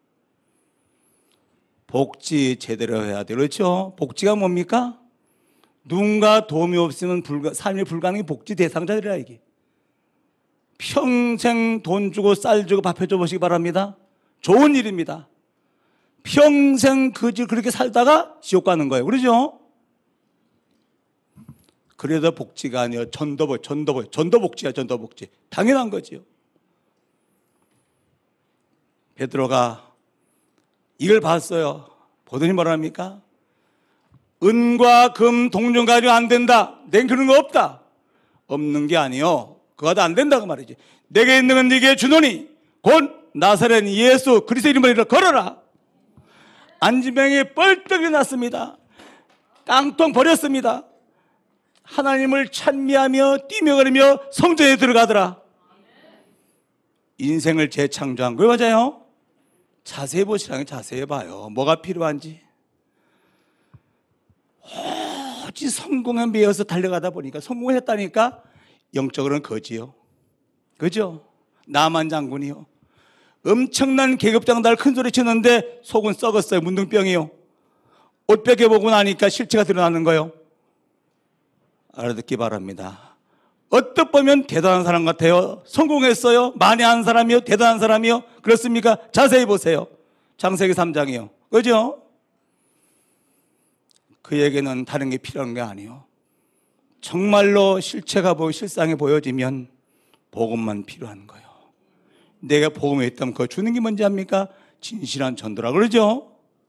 복지 제대로 해야 돼요. 그렇죠? 복지가 뭡니까? 누군가 도움이 없으면 삶이 불가능한 복지 대상자들이라 이게. 평생 돈 주고 쌀 주고 밥 해줘 보시기 바랍니다. 좋은 일입니다. 평생 그렇게 살다가 지옥 가는 거예요. 그러죠? 그래도 복지가 아니에요. 전도복지야, 전도복지. 당연한 거지요. 베드로가 이걸 봤어요. 보더니 뭐라 합니까? 은과 금 동전 가지고 안 된다. 낸 그런 거 없다. 없는 게 아니요. 그거 안 된다고 말이지. 내게 있는 건 네게 주노니 곧 나사렛 예수 그리스도 이름으로 걸어라. 안전뱅이에 뻘떡 일어났습니다. 깡통 버렸습니다. 하나님을 찬미하며 뛰며 걸으며 성전에 들어가더라. 인생을 재창조한 거예요. 맞아요? 자세히 보시라면 자세히 봐요. 뭐가 필요한지. 오직 성공에 매여서 달려가다 보니까 성공을 했다니까 영적으로는 거지요. 그죠? 나만 장군이요. 엄청난 계급장달 큰 소리 치는데 속은 썩었어요. 문둥병이요. 옷 벗겨보고 나니까 실체가 드러나는 거예요. 알아듣기 바랍니다. 어떻게 보면 대단한 사람 같아요. 성공했어요. 많이 아는 사람이요. 대단한 사람이요. 그렇습니까? 자세히 보세요. 창세기 3장이요. 그죠? 그에게는 다른 게 필요한 게 아니에요. 정말로 실체가 실상이 보여지면 복음만 필요한 거예요. 내가 복음에 있다면 그거 주는 게 뭔지 압니까? 진실한 전도라 그러죠?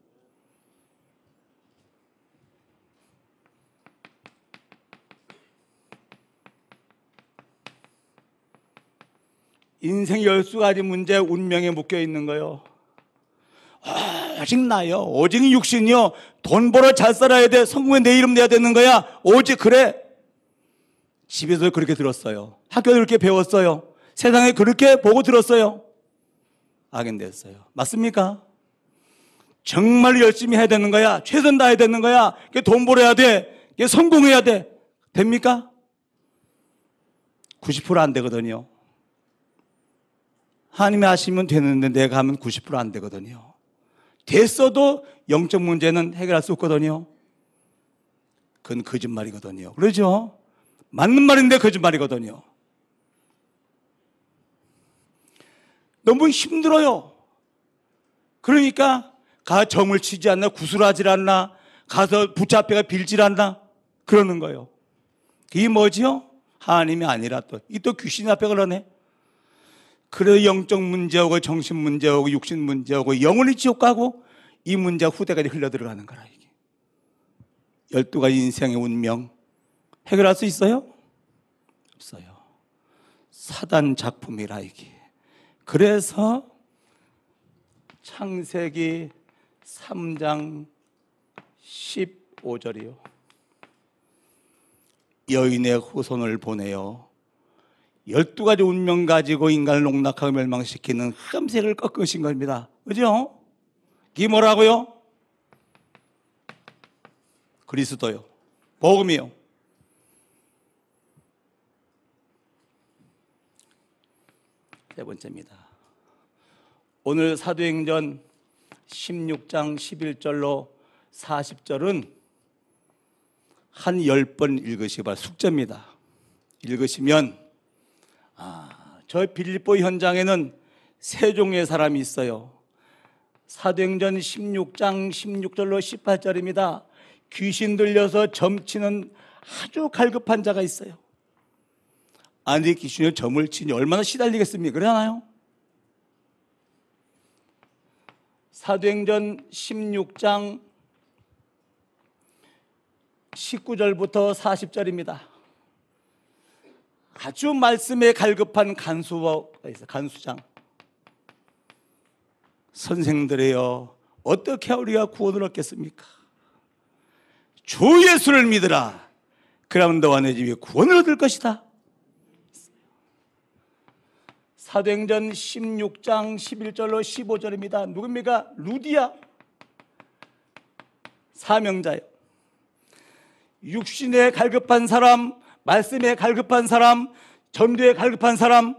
인생 12가지 문제 운명에 묶여 있는 거예요. 오직 나요. 오직 육신이요. 돈 벌어 잘 살아야 돼. 성공에 내 이름 내야 되는 거야. 오직 그래. 집에서 그렇게 들었어요. 학교에서 그렇게 배웠어요. 세상에 그렇게 보고 들었어요. 악연됐어요. 맞습니까? 정말 열심히 해야 되는 거야. 최선 다해야 되는 거야. 돈 벌어야 돼. 성공해야 돼. 됩니까? 90% 안 되거든요. 하나님이 하시면 되는데 내가 하면 90% 안 되거든요. 됐어도 영적 문제는 해결할 수 없거든요. 그건 거짓말이거든요. 그러죠? 맞는 말인데 거짓말이거든요. 너무 힘들어요. 그러니까 가 점을 치지 않나, 구슬하지 않나, 가서 붙잡혀가 빌질 않나 그러는 거예요. 이게 뭐지요? 하나님이 아니라 또 귀신 앞에 그러네. 그래서 영적 문제하고 정신 문제하고 육신 문제하고 영원히 지옥 가고 이 문제가 후대까지 흘러들어가는 거라. 이게 12가지 인생의 운명 해결할 수 있어요? 없어요. 사단 작품이라 이게. 그래서 창세기 3장 15절이요. 여인의 후손을 보내요. 12가지 운명 가지고 인간을 농락하고 멸망시키는 흠색을 꺾으신 겁니다. 그죠? 이게 뭐라고요? 그리스도요. 복음이요. 세 번째입니다. 오늘 사도행전 16장 11절로 40절은 한 10번 읽으시기 바랍니다. 숙제입니다. 읽으시면 저 빌립보 현장에는 세 종의 사람이 있어요. 사도행전 16장 16절로 18절입니다. 귀신 들려서 점치는 아주 갈급한 자가 있어요. 아니 귀신이 점을 치니 얼마나 시달리겠습니까? 그러나요? 사도행전 16장 19절부터 40절입니다. 아주 말씀에 갈급한 간수가 있어요. 간수장. 선생들이여 어떻게 우리가 구원을 얻겠습니까? 주 예수를 믿으라. 그러면 너와 내 집이 구원을 얻을 것이다. 사도행전 16장 11절로 15절입니다. 누굽니까? 루디아 사명자요. 육신에 갈급한 사람, 말씀에 갈급한 사람, 전도에 갈급한 사람,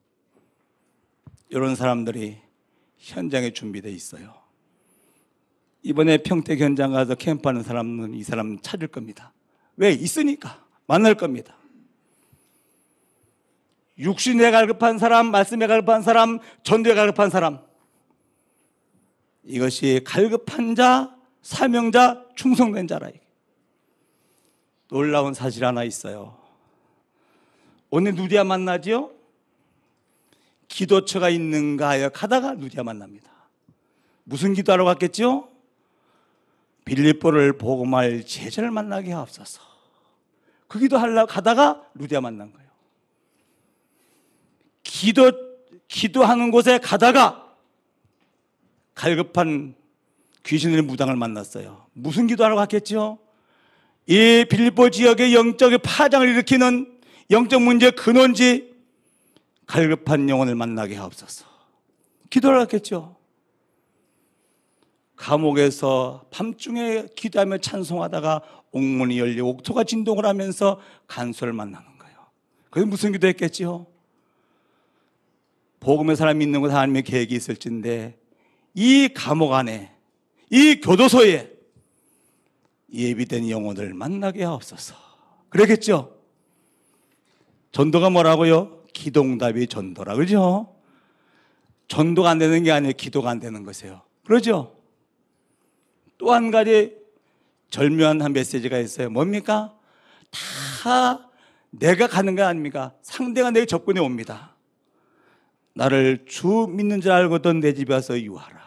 이런 사람들이 현장에 준비되어 있어요. 이번에 평택 현장 가서 캠프하는 사람은 이 사람 찾을 겁니다. 왜? 있으니까 만날 겁니다. 육신에 갈급한 사람, 말씀에 갈급한 사람, 전도에 갈급한 사람, 이것이 갈급한 자, 사명자, 충성된 자라. 놀라운 사실 하나 있어요. 오늘 누디아 만나지요? 기도처가 있는가 하여 가다가 누디아 만납니다. 무슨 기도하러 갔겠죠? 빌립보를 복음할 제자를 만나게 하옵소서. 그 기도하려고 가다가 누디아 만난 거예요. 기도하는 곳에 가다가 갈급한 귀신의 무당을 만났어요. 무슨 기도하러 갔겠죠? 이 빌립보 지역의 영적 파장을 일으키는 영적 문제의 근원지 갈급한 영혼을 만나게 하옵소서. 기도를 했겠죠. 감옥에서 밤중에 기도하며 찬송하다가 옥문이 열리고 옥토가 진동을 하면서 간수를 만나는 거예요. 그게 무슨 기도했겠죠? 복음의 사람이 있는 곳 하나님의 계획이 있을진데 이 감옥 안에, 이 교도소에 예비된 영혼을 만나게 하옵소서. 그러겠죠? 전도가 뭐라고요? 기도응답이 전도라. 그죠? 전도가 안 되는 게 아니에요. 기도가 안 되는 것이에요. 그러죠? 또 한 가지 절묘한 한 메시지가 있어요. 뭡니까? 다 내가 가는 거 아닙니까? 상대가 내 접근해 옵니다. 나를 주 믿는 줄 알고도 내 집에 와서 유하라.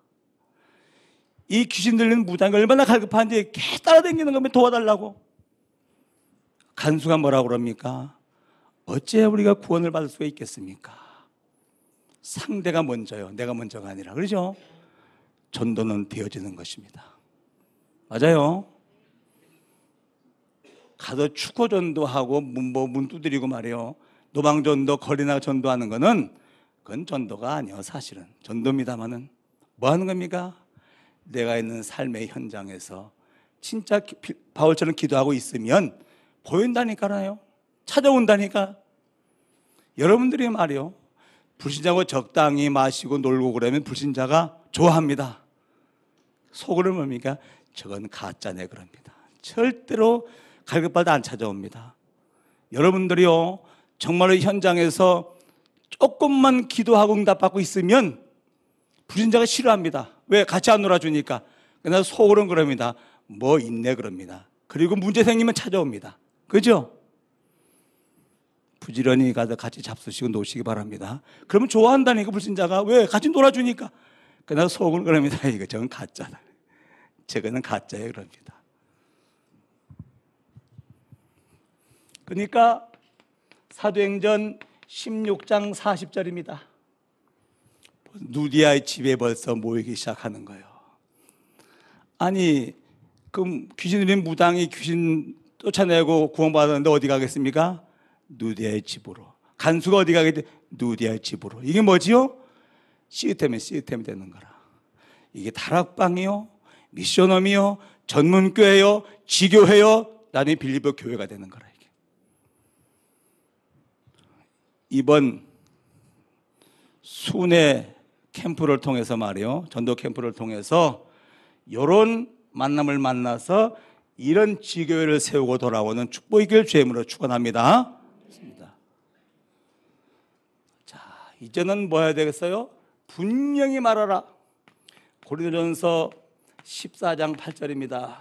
이 귀신 들리는 무당이 얼마나 갈급한지 계속 따라다니는 겁니다. 도와달라고. 간수가 뭐라고 그럽니까? 어째 우리가 구원을 받을 수가 있겠습니까? 상대가 먼저요. 내가 먼저가 아니라. 그렇죠? 전도는 되어지는 것입니다. 맞아요. 가서 축구 전도하고 문 두드리고 말이요. 노방전도, 거리나 전도하는 거는 그건 전도가 아니에요. 사실은. 전도입니다마는 뭐 하는 겁니까? 내가 있는 삶의 현장에서 진짜 바울처럼 기도하고 있으면 보인다니까요. 찾아온다니까. 여러분들이 말이요. 불신자고 적당히 마시고 놀고 그러면 불신자가 좋아합니다. 속으로 뭡니까? 저건 가짜네 그럽니다. 절대로 갈급하다 안 찾아옵니다. 여러분들이요. 정말로 현장에서 조금만 기도하고 응답받고 있으면 불신자가 싫어합니다. 왜? 같이 안 놀아주니까. 그러나 속으로는 그럽니다. 뭐 있네 그럽니다. 그리고 문제 생기면 찾아옵니다. 그죠? 부지런히 가서 같이 잡수시고 노시기 바랍니다. 그러면 좋아한다니까 불신자가. 왜? 같이 놀아주니까. 그러나 속으로는 그럽니다. 이거 저건 가짜다. 저거는 가짜예요 그럽니다. 그러니까 사도행전 16장 40절입니다. 누디아의 집에 벌써 모이기 시작하는 거예요. 아니, 그럼 귀신 들린 무당이 귀신 쫓아내고 구원받았는데 어디 가겠습니까? 누디아의 집으로. 간수가 어디 가겠지? 누디아의 집으로. 이게 뭐지요? 시스템이 되는 거라. 이게 다락방이요, 미션홈이요, 전문교회요, 지교회요, 나중에 빌리버 교회가 되는 거라. 이게. 이번 순회 캠프를 통해서 말이요, 전도 캠프를 통해서 이런 만남을 만나서 이런 지교회를 세우고 돌아오는 축복의 길 주임으로 축원합니다. 자, 이제는 뭐 해야 되겠어요? 분명히 말하라. 고린도전서 14장 8절입니다.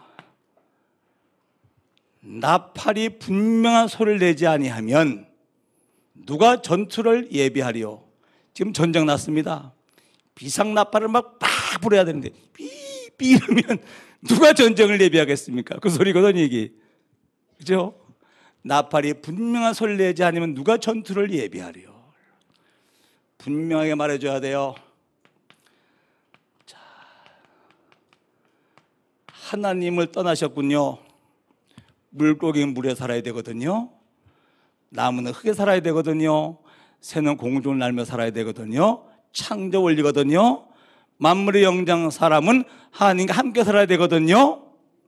나팔이 분명한 소리를 내지 아니하면 누가 전투를 예비하리요? 지금 전쟁 났습니다. 비상 나팔을 막 불어야 되는데 삐삐 이러면 누가 전쟁을 예비하겠습니까? 그 소리거든 이게. 그죠? 나팔이 분명한 소리를 내지 않으면 누가 전투를 예비하리요? 분명하게 말해줘야 돼요. 자, 하나님을 떠나셨군요. 물고기는 물에 살아야 되거든요. 나무는 흙에 살아야 되거든요. 새는 공중을 날며 살아야 되거든요. 창조 원리거든요. 만물의 영장 사람은 하나님과 함께 살아야 되거든요.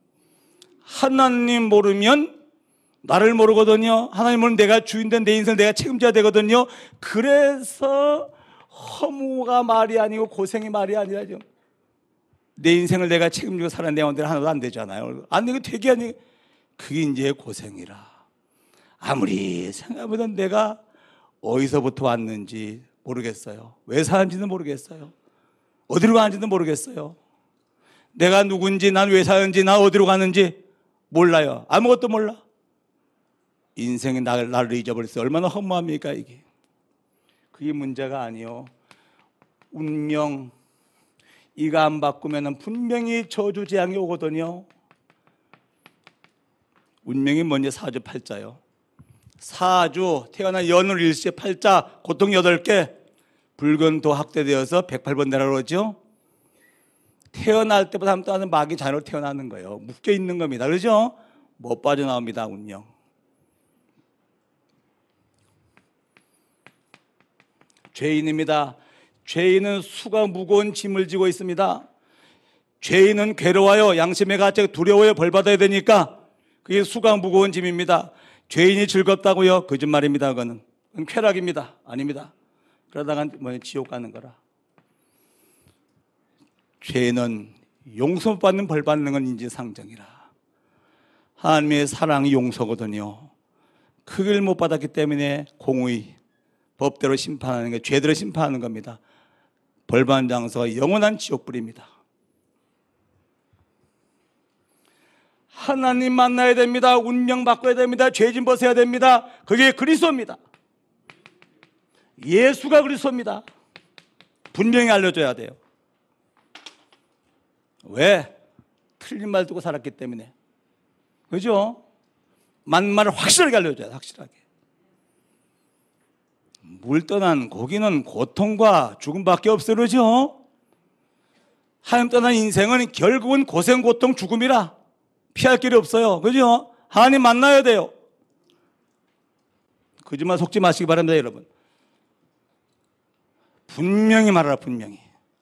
하나님 모르면 나를 모르거든요. 하나님 모르면 내가 주인된 내 인생을 내가 책임져야 되거든요. 그래서 허무가 말이 아니고 고생이 말이 아니라죠. 내 인생을 내가 책임지고 사는 내 마음대로 하나도 안 되잖아요. 안 되게 되게 아니, 그게 이제 고생이라. 아무리 생각해보면 내가 어디서부터 왔는지 모르겠어요. 왜 사는지는 모르겠어요. 어디로 가는지도 모르겠어요. 내가 누군지, 난 왜 사는지, 난 어디로 가는지 몰라요. 아무것도 몰라. 인생이 나를 잊어버렸어요. 얼마나 허무합니까 이게. 그게 문제가 아니요. 운명 이거 안 바꾸면 분명히 저주 재앙이 오거든요. 운명이 뭔지 사주 팔자요. 사주 태어난 연을 일시에 팔자 고통 8개 붉은 도 확대되어서 108번 내라 그러죠. 태어날 때보다 한 번 마귀 자녀로 태어나는 거예요. 묶여 있는 겁니다. 그렇죠? 못 빠져나옵니다. 운명. 죄인입니다. 죄인은 수가 무거운 짐을 지고 있습니다. 죄인은 괴로워요. 양심의 가책 두려워요. 벌 받아야 되니까. 그게 수가 무거운 짐입니다. 죄인이 즐겁다고요? 거짓말입니다. 그건 쾌락입니다. 아닙니다. 그러다가 지옥 가는 거라. 죄는 용서받는 벌 받는 건 인지상정이라. 하나님의 사랑이 용서거든요. 크기를 못 받았기 때문에 공의, 법대로 심판하는 게 죄대로 심판하는 겁니다. 벌받는 장소가 영원한 지옥불입니다. 하나님 만나야 됩니다. 운명 바꿔야 됩니다. 죄짐 벗어야 됩니다. 그게 그리스도입니다. 예수가 그리스도입니다. 분명히 알려줘야 돼요. 왜? 틀린 말 두고 살았기 때문에. 그죠? 만말을 확실하게 알려줘야 돼. 확실하게. 물 떠난 고기는 고통과 죽음밖에 없어. 그러죠? 하나님 떠난 인생은 결국은 고생, 고통, 죽음이라 피할 길이 없어요. 그죠? 하나님 만나야 돼요. 거짓말 속지 마시기 바랍니다, 여러분. 분명히 말하라, 분명히.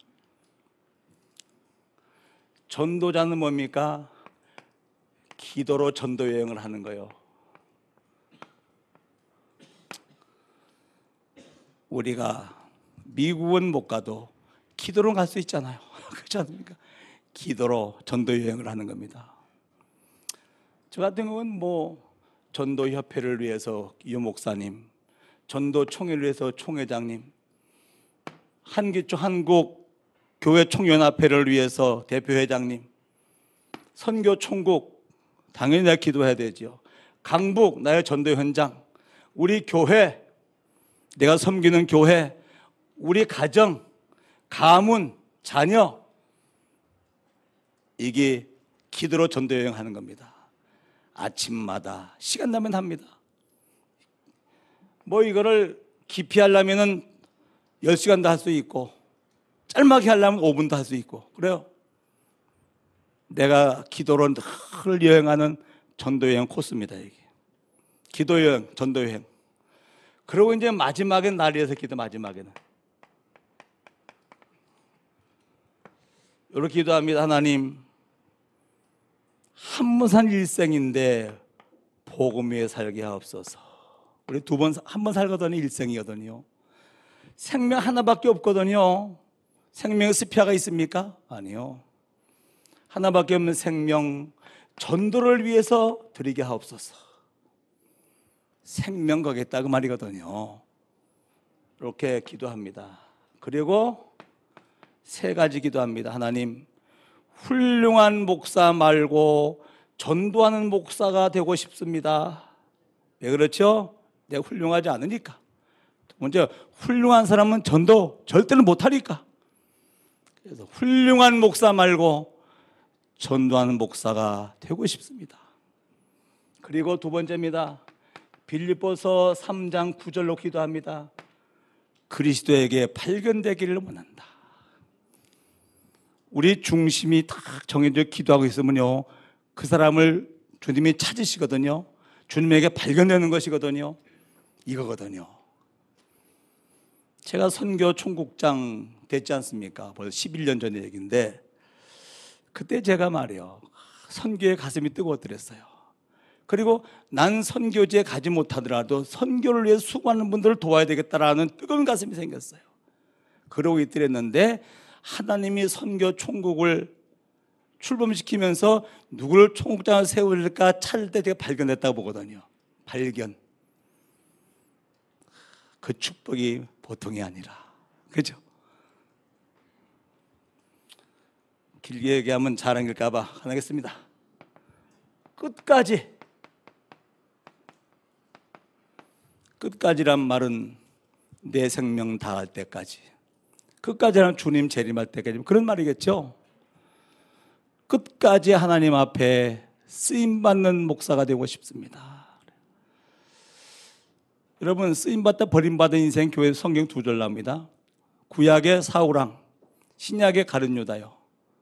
전도자는 뭡니까? 기도로 전도 여행을 하는 거예요. 우리가 미국은 못 가도 기도로 갈 수 있잖아요. 그렇지 않습니까? 기도로 전도 여행을 하는 겁니다. 저 같은 경우는 전도협회를 위해서 유 목사님, 전도총회를 위해서 총회장님, 한국 교회 총연합회를 위해서 대표회장님, 선교총국 당연히 내가 기도해야 되죠. 강북 나의 전도 현장, 우리 교회, 내가 섬기는 교회, 우리 가정, 가문, 자녀, 이게 기도로 전도 여행하는 겁니다. 아침마다 시간 나면 합니다. 이거를 깊이 하려면은 10시간도 할 수 있고, 짧게 하려면 5분도 할 수 있고, 그래요. 내가 기도로 늘 여행하는 전도여행 코스입니다. 이게 기도여행, 전도여행. 그리고 이제 마지막엔 날이어서 기도 마지막에는 이렇게 기도합니다. 하나님, 한 번 산 일생인데 복음 위에 살게 하옵소서. 우리 한 번 살거든요. 일생이거든요. 생명 하나밖에 없거든요. 생명에 스피아가 있습니까? 아니요. 하나밖에 없는 생명, 전도를 위해서 드리게 하옵소서. 생명 거겠다 그 말이거든요. 이렇게 기도합니다. 그리고 3가지 기도합니다. 하나님, 훌륭한 목사 말고 전도하는 목사가 되고 싶습니다. 왜 그렇죠? 내가 훌륭하지 않으니까. 먼저 훌륭한 사람은 전도 절대로 못하니까. 그래서 훌륭한 목사 말고 전도하는 목사가 되고 싶습니다. 그리고 2번째입니다. 빌립보서 3장 9절로 기도합니다. 그리스도에게 발견되기를 원한다. 우리 중심이 딱 정해져 기도하고 있으면요, 그 사람을 주님이 찾으시거든요. 주님에게 발견되는 것이거든요. 이거거든요. 제가 선교 총국장 됐지 않습니까? 벌써 11년 전의 얘기인데, 그때 제가 말이요, 선교에 가슴이 뜨거웠더랬어요. 그리고 난 선교지에 가지 못하더라도 선교를 위해 수고하는 분들을 도와야 되겠다라는 뜨거운 가슴이 생겼어요. 그러고 있더랬는데 하나님이 선교 총국을 출범시키면서 누구를 총국장을 세울까 찾을 때 제가 발견했다고 보거든요. 발견. 그 축복이 보통이 아니라, 그죠? 길게 얘기하면 자랑일까봐 안 하겠습니다. 끝까지란 말은 내 생명 다할 때까지, 끝까지는 주님 재림할 때까지, 그런 말이겠죠. 끝까지 하나님 앞에 쓰임받는 목사가 되고 싶습니다. 여러분, 쓰임받다 버림받은 인생 교회 성경 2절 나옵니다. 구약의 사울왕, 신약의 가룟 유다요.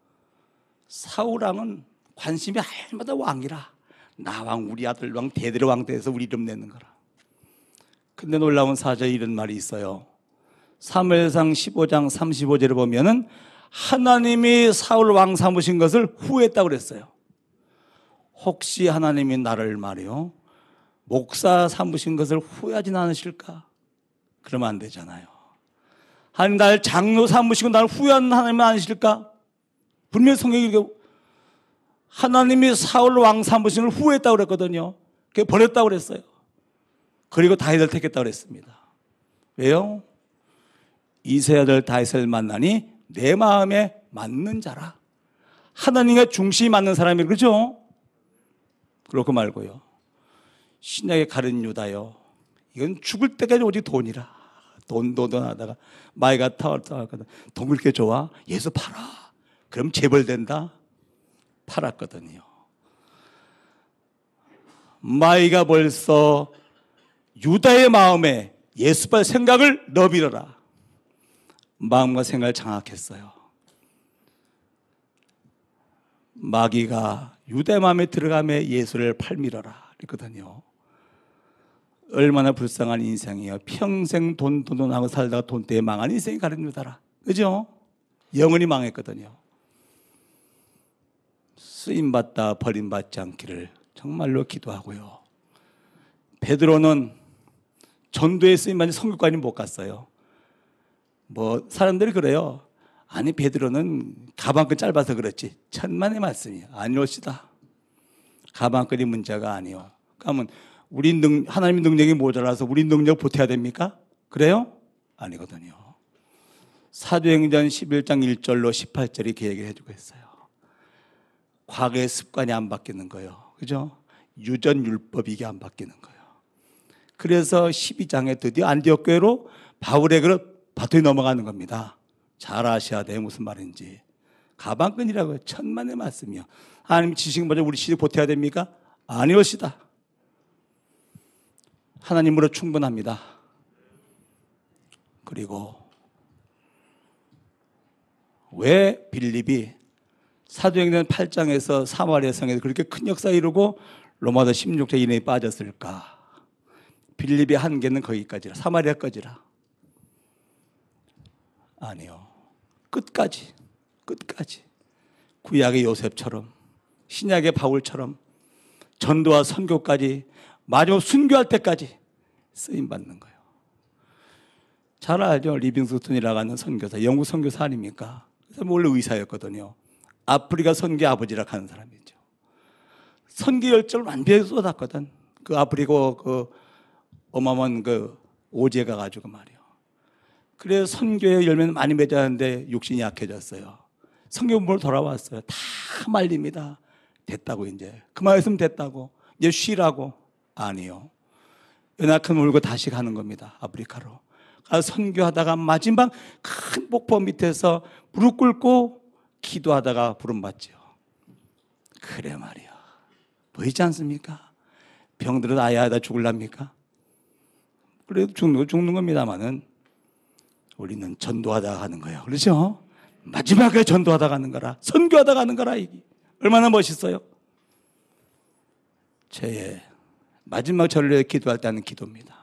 사울왕은 관심이 할마다 왕이라, 나 왕, 우리 아들 왕, 대대로 왕 돼서 우리 이름 내는 거라. 근데 놀라운 사절에 이런 말이 있어요. 사무엘상 15장 35절에 보면은 하나님이 사울 왕 삼으신 것을 후회했다고 그랬어요. 혹시 하나님이 나를 말이요, 목사 삼으신 것을 후회하진 않으실까? 그러면 안 되잖아요. 하나님 나를 장로 삼으시고 나를 후회하는 하나님은 아니실까? 분명히 성경이 이렇게, 하나님이 사울 왕 삼으신 걸 후회했다고 그랬거든요. 그게 버렸다고 그랬어요. 그리고 다윗을 택했다고 그랬습니다. 왜요? 이세야 될 다윗을 만나니 내 마음에 맞는 자라. 하나님과 중심이 맞는 사람이 그렇죠? 그렇고 말고요. 신약에 가른 유다요. 이건 죽을 때까지 오직 돈이라. 돈 하다가 마이가 타왔거든. 돈 그렇게 좋아? 예수 팔아. 그럼 재벌된다. 팔았거든요. 마이가 벌써 유다의 마음에 예수발 생각을 넣어밀어라. 마음과 생각을 장악했어요. 마귀가 유다의 마음에 들어가며 예수를 팔밀어라 그랬거든요. 얼마나 불쌍한 인생이에요. 평생 돈 하고 살다가 돈 때문에 망한 인생이 가른 유다라. 그죠? 영원히 망했거든요. 쓰임받다 버림받지 않기를 정말로 기도하고요. 베드로는 전도에 쓰임받는 선교까지 못 갔어요. 뭐 사람들이 그래요. 아니 베드로는 가방끈 짧아서 그렇지. 천만의 말씀이에요. 아니올시다. 가방끈이 문제가 아니요. 그러면 하나님의 능력이 모자라서 우리 능력 보태야 됩니까? 그래요? 아니거든요. 사도행전 11장 1절로 18절이 이렇게 얘기를 해주고 있어요. 과거의 습관이 안 바뀌는 거예요. 그죠? 유전율법이 이게 안 바뀌는 거예요. 그래서 12장에 드디어 안디옥 교회로 바울의 바통이 넘어가는 겁니다. 잘 아셔야 돼요. 무슨 말인지. 가방끈이라고요. 천만의 말씀이요. 하나님 지식 먼저 우리 시대 보태야 됩니까? 아니오시다. 하나님으로 충분합니다. 그리고 왜 빌립이 사도행전 8장에서 사마리아 성에서 그렇게 큰 역사 이루고 로마서 16장 이내에 빠졌을까? 빌립의 한계는 거기까지라. 사마리아까지라. 아니요. 끝까지. 구약의 요셉처럼 신약의 바울처럼 전도와 선교까지 마지막 순교할 때까지 쓰임받는 거예요. 잘 알죠? 리빙스턴이라고 하는 선교사, 영국 선교사 아닙니까? 그래서 원래 의사였거든요. 아프리카 선교 아버지라고 하는 사람이죠. 선교 열정을 완벽히 쏟았거든. 그 아프리카 어마어마한 오지에 가가지고 말이요. 그래서 선교에 열매는 많이 맺었는데 육신이 약해졌어요. 선교부로 돌아왔어요. 다 말립니다. 됐다고 이제. 그만했으면 됐다고. 이제 쉬라고. 아니요. 연약한 울고 다시 가는 겁니다. 아프리카로. 가서 선교하다가 마지막 큰 폭포 밑에서 무릎 꿇고 기도하다가 부름받죠. 그래 말이야. 보이지 않습니까? 병들어 나야 하다 죽을랍니까? 그래도 죽는 겁니다만은 우리는 전도하다 가는 거예요. 그렇죠? 마지막에 전도하다 가는 거라. 선교하다 가는 거라. 이게 얼마나 멋있어요. 제 마지막 절에 기도할 때 하는 기도입니다.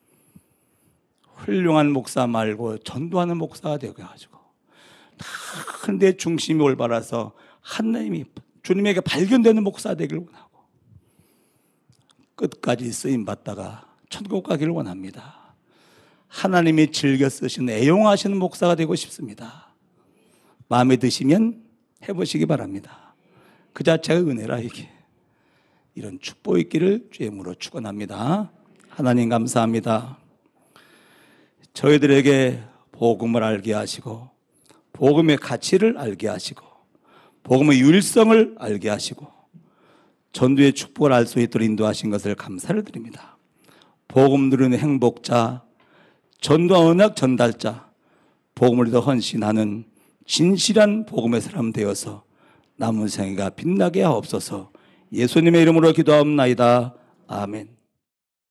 훌륭한 목사 말고 전도하는 목사가 되어가지고 큰 데 중심이 올바라서 하나님이 주님에게 발견되는 목사 되기를 원하고 끝까지 쓰임받다가 천국 가기를 원합니다. 하나님이 즐겨 쓰시는 애용하시는 목사가 되고 싶습니다. 마음에 드시면 해보시기 바랍니다. 그 자체가 은혜라 이게. 이런 축복 있기를 주의 이름으로 축원합니다. 하나님 감사합니다. 저희들에게 복음을 알게 하시고 복음의 가치를 알게 하시고 복음의 유일성을 알게 하시고 전도의 축복을 알 수 있도록 인도하신 것을 감사를 드립니다. 복음 누리는 행복자, 전도와 언약 전달자, 복음을 더 헌신하는 진실한 복음의 사람 되어서 남은 생애가 빛나게 하옵소서. 예수님의 이름으로 기도하옵나이다. 아멘.